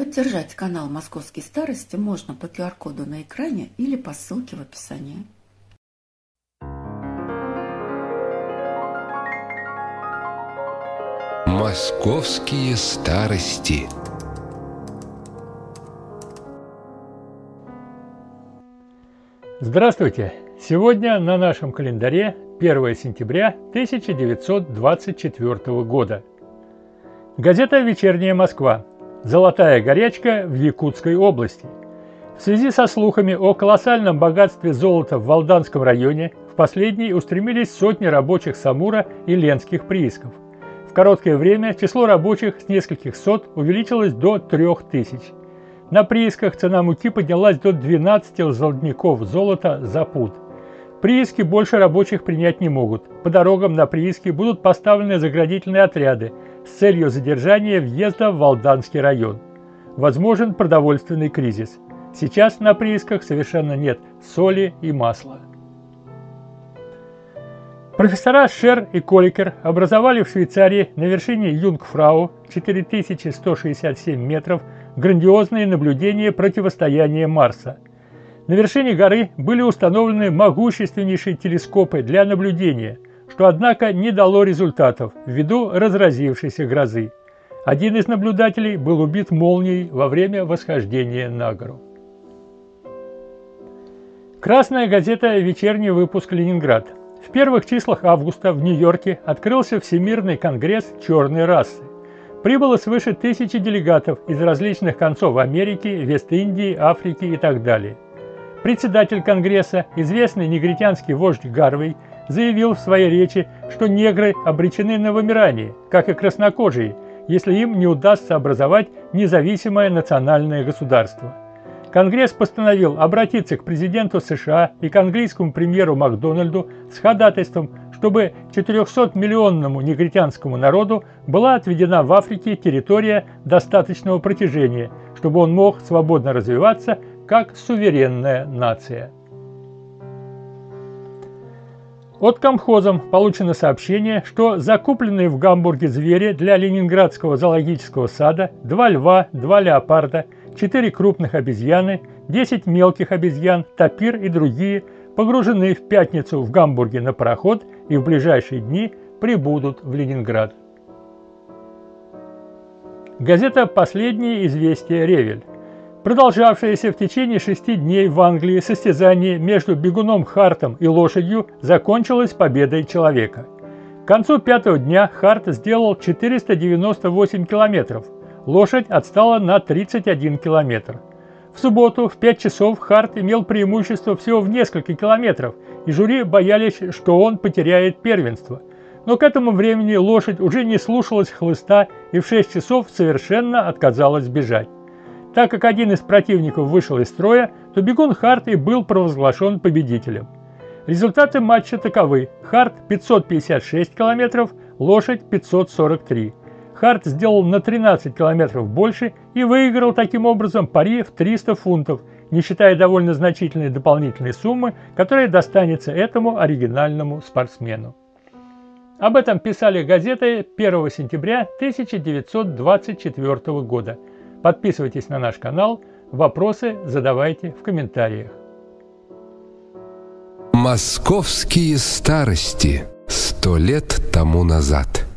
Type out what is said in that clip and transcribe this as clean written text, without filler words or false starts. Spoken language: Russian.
Поддержать канал «Московские старости» можно по QR-коду на экране или по ссылке в описании. Московские старости. Здравствуйте! Сегодня на нашем календаре 1 сентября 1924 года. Газета «Вечерняя Москва». Золотая горячка в Якутской области. В связи со слухами о колоссальном богатстве золота в Валданском районе в последний устремились сотни рабочих с Амура и ленских приисков. В короткое время число рабочих с нескольких сот увеличилось до 3000. На приисках цена муки поднялась до 12 золотников золота за пуд. Прииски больше рабочих принять не могут. По дорогам на прииски будут поставлены заградительные отряды с целью задержания въезда в Валданский район. Возможен продовольственный кризис. Сейчас на приисках совершенно нет соли и масла. Профессора Шер и Коликер образовали в Швейцарии на вершине Юнгфрау 4167 метров грандиозные наблюдения противостояния Марса. На вершине горы были установлены могущественнейшие телескопы для наблюдения, что, однако, не дало результатов ввиду разразившейся грозы. Один из наблюдателей был убит молнией во время восхождения на гору. Красная газета «Вечерний выпуск Ленинград». В первых числах августа в Нью-Йорке открылся Всемирный конгресс черной расы. Прибыло свыше 1000 делегатов из различных концов Америки, Вест-Индии, Африки и так далее. Председатель Конгресса, известный негритянский вождь Гарвей, заявил в своей речи, что негры обречены на вымирание, как и краснокожие, если им не удастся образовать независимое национальное государство. Конгресс постановил обратиться к президенту США и к английскому премьеру Макдональду с ходатайством, чтобы 400-миллионному негритянскому народу была отведена в Африке территория достаточного протяжения, чтобы он мог свободно развиваться как суверенная нация. От комхозом получено сообщение, что закупленные в Гамбурге звери для Ленинградского зоологического сада 2 льва, 2 леопарда, 4 крупных обезьяны, 10 мелких обезьян, тапир и другие погружены в пятницу в Гамбурге на пароход и в ближайшие дни прибудут в Ленинград. Газета «Последние известия. Ревель». Продолжавшееся в течение 6 дней в Англии состязание между бегуном Хартом и лошадью закончилось победой человека. К концу 5-го дня Харт сделал 498 километров, лошадь отстала на 31 километр. В субботу в 5 часов Харт имел преимущество всего в несколько километров, и жюри боялись, что он потеряет первенство. Но к этому времени лошадь уже не слушалась хлыста и в 6 часов совершенно отказалась бежать. Так как один из противников вышел из строя, то бегун Харт и был провозглашен победителем. Результаты матча таковы: Харт 556 километров, лошадь 543. Харт сделал на 13 километров больше и выиграл таким образом пари в 300 фунтов, не считая довольно значительной дополнительной суммы, которая достанется этому оригинальному спортсмену. Об этом писали газеты 1 сентября 1924 года. Подписывайтесь на наш канал, вопросы задавайте в комментариях. Московские старости. 100 лет тому назад.